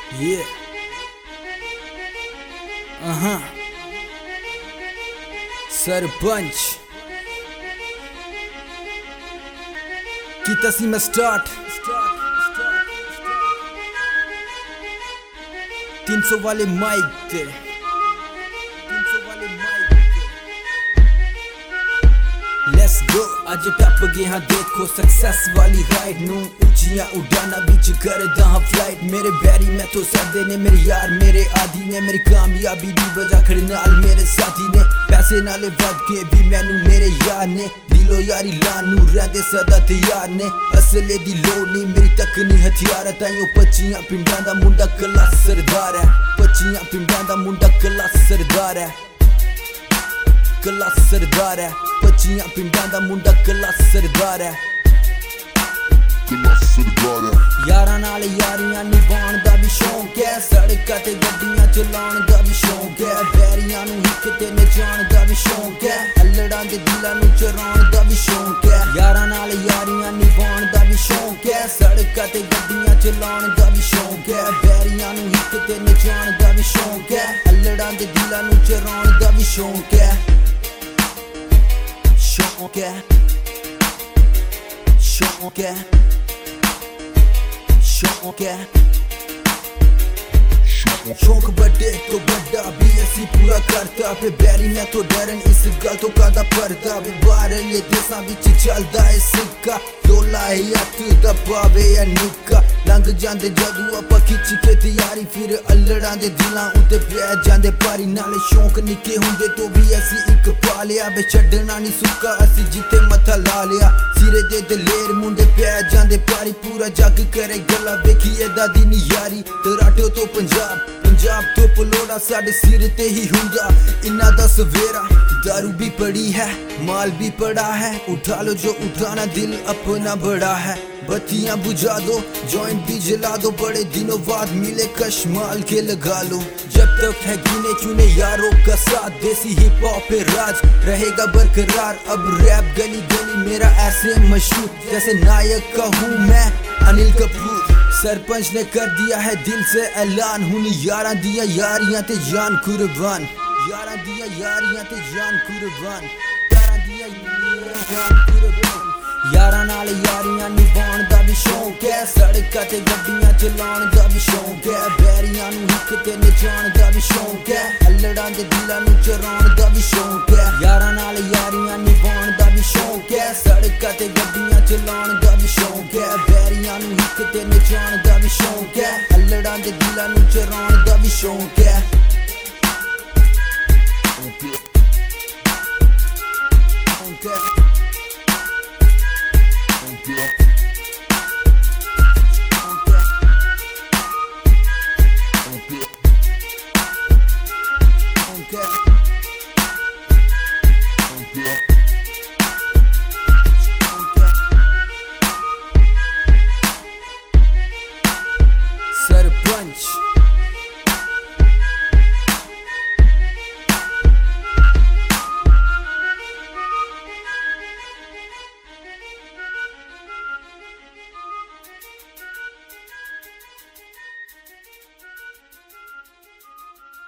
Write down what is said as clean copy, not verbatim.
Yeah. Sarpanch कीता सी मैं start 300 वाले माइक ते लेट्स गो अज टप गए हाँ देखो सक्सेस वाली राइड नू उचियां उड़ाना बिच करदा हाँ फ्लाइट मेरे बैरी मैं तो सदे ने मेरे यार मेरे आदि ने मेरी कामयाबी दी वजह खड़े नाल मेरे साथी ने पैसे नाले वध के भी मैनू मेरे यार ने दिलो यारी लानू रहंदे सदा तैयार ने असले दी लोड़ नहीं मेरी तकनी हथियार ताइयों 25 पिंडां दा मुंडा कला सरदार है 25 पिंडां दा मुंडा कला सरदार है कला सरदार है 25 पिंडां दा मुंडा कला सरदार है यारां नाल यारियां निभाण दा भी शौक है सड़कां ते गड्डियां चलाउण दा भी शौक है बैरियां नू हिक ते नचाण दा भी शौक है अल्लड़ां दे दिलां नू चराउण दा भी शौक है यारां नाल यारियां निभाण दा भी शौक है सड़कां ते गड्डियां चलाउण दा भी शौक है बैरियां नू हिक ते नचाण दा भी शौक है अल्लड़ां दे दिलां नू चराउण दा भी शौक है शौक है शौक है शौक है शौक बड़े तो बड़ा भी ऐसी पूरा करता पे बैरी मैं तो डरन इस गल तो कादा पर्दा वे बाहरले देसां विच चलदा है सिक्का डोला है हत्थ दा पावे या निक्का लंघ जांदे जदू आपां खिच्च के तैयारी फिर अल्लड़ां दे दिलां उत्ते पै जांदे पारी नाले शौक निक्के हुंदे तो भी ऐसी इक पा लिया वे छड्डना नहीं सुक्का असी जिते मत्था ला लिया सिरे दे दलेर मुंडे पै जांदे पारी पूरा जग करे गल्ला वेखिए दादी नी यारी तराटो तो पंजाब तो पलोड़ा साढ़े सिर ते ही हुंदा इन्ना दा सवेरा दारू भी पड़ी है माल भी पड़ा है उठा लो जो उठाना दिल अपना बड़ा है बत्तियां बुझा दो जॉइंट भी जला दो बड़े दिनों बाद मिले कशमाल के लगा लो जब तक है गिने चुने यारों का साथ देसी हिप हॉप पे राज रहेगा बरकरार अब रैप गली गली मेरा ऐसे मशहूर जैसे नायक का हूँ मैं अनिल कपूर सरपंच ने कर दिया है दिल से ऐलान हुन यारां दिया यारियां ते जान कुर्बान यारां दिया यारियां ते जान कुर्बान यारां दिया जान कुर्बान यारां नाल यारियां निभाण दा भी शौक है सड़कां ते गड्डियां चलाउण दा भी शौक है बैरियां नू हिक ते नचाण दा भी शौक है अल्लड़ां दे दिलां नू चराउण दा भी शौक है यारां नाल यारियां निभाण दा भी शौक है सड़कां ते गड्डियां चलाउण दा भी शौक है बैरियां नू हिक ते नचाण दा भी शौक है अल्लड़ां दे दिलां नू चराउण दा भी शौक है Okay.